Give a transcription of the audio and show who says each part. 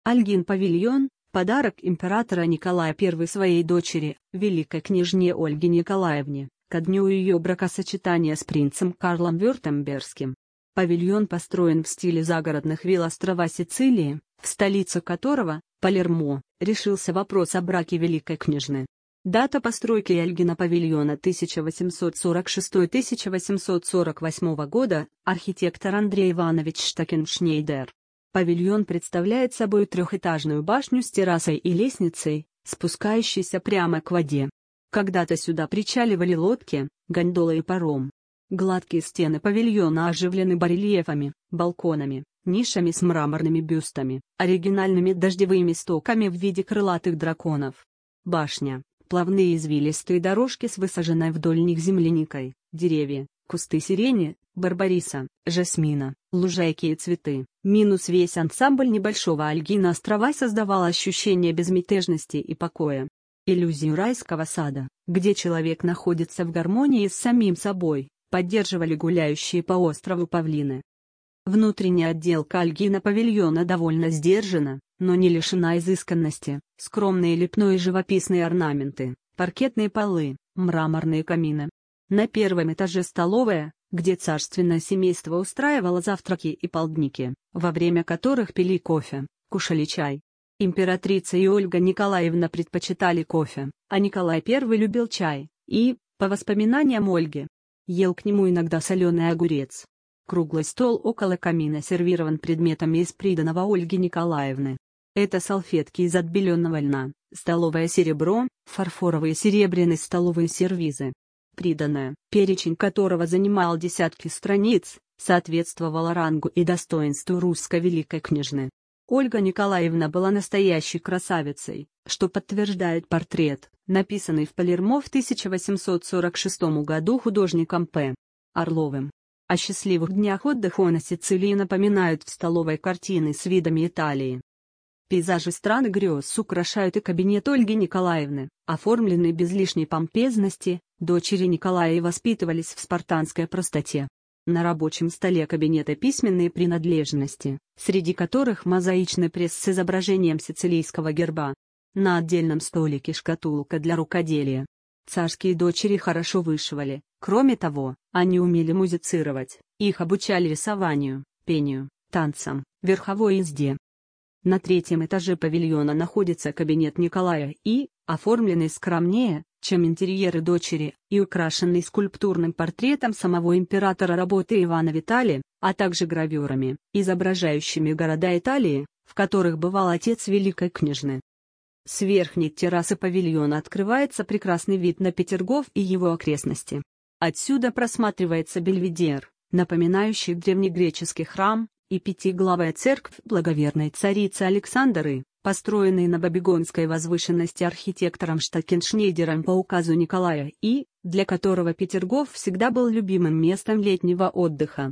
Speaker 1: Ольгин-павильон – подарок императора Николая I своей дочери, великой княжне Ольге Николаевне, ко дню ее бракосочетания с принцем Карлом Вюртембергским. Павильон построен в стиле загородных вилл острова Сицилии, в столице которого, Палермо, решился вопрос о браке великой княжны. Дата постройки Ольгина павильона 1846-1848 года, архитектор Андрей Иванович Штакеншнейдер. Павильон представляет собой трехэтажную башню с террасой и лестницей, спускающейся прямо к воде. Когда-то сюда причаливали лодки, гондолы и паром. Гладкие стены павильона оживлены барельефами, балконами, нишами с мраморными бюстами, оригинальными дождевыми стоками в виде крылатых драконов. Башня, плавные извилистые дорожки с высаженной вдоль них земляникой, деревья, кусты сирени, барбариса, жасмина, лужайки и цветы. Минус весь ансамбль небольшого Ольгина острова создавал ощущение безмятежности и покоя. Иллюзию райского сада, где человек находится в гармонии с самим собой, поддерживали гуляющие по острову павлины. Внутренняя отделка Ольгина павильона довольно сдержана, но не лишена изысканности: скромные лепные живописные орнаменты, паркетные полы, мраморные камины. На первом этаже столовая, где царственное семейство устраивало завтраки и полдники, во время которых пили кофе, кушали чай. Императрица и Ольга Николаевна предпочитали кофе, а Николай I любил чай и, по воспоминаниям Ольги, ел к нему иногда соленый огурец. Круглый стол около камина сервирован предметами из приданого Ольги Николаевны. Это салфетки из отбеленного льна, столовое серебро, фарфоровые серебряные столовые сервизы. Приданое, перечень которого занимал десятки страниц, соответствовало рангу и достоинству русской великой княжны. Ольга Николаевна была настоящей красавицей, что подтверждает портрет, написанный в Палермо в 1846 году художником П. Орловым. О счастливых днях отдыха на Сицилии напоминают в столовой картины с видами Италии. Пейзажи страны грез украшают и кабинет Ольги Николаевны, оформленный без лишней помпезности. Дочери Николая воспитывались в спартанской простоте. На рабочем столе кабинета письменные принадлежности, среди которых мозаичный пресс с изображением сицилийского герба. На отдельном столике шкатулка для рукоделия. Царские дочери хорошо вышивали, кроме того, они умели музицировать, их обучали рисованию, пению, танцам, верховой езде. На третьем этаже павильона находится кабинет Николая и, оформленный скромнее, чем интерьеры дочери, и украшенный скульптурным портретом самого императора работы Ивана Виталия, а также гравюрами, изображающими города Италии, в которых бывал отец великой княжны. С верхней террасы павильона открывается прекрасный вид на Петергоф и его окрестности. Отсюда просматривается Бельведер, напоминающий древнегреческий храм, и пятиглавая церковь благоверной царицы Александры, построенные на Бабигонской возвышенности архитектором Штакеншнейдером по указу Николая и, для которого Петергоф всегда был любимым местом летнего отдыха.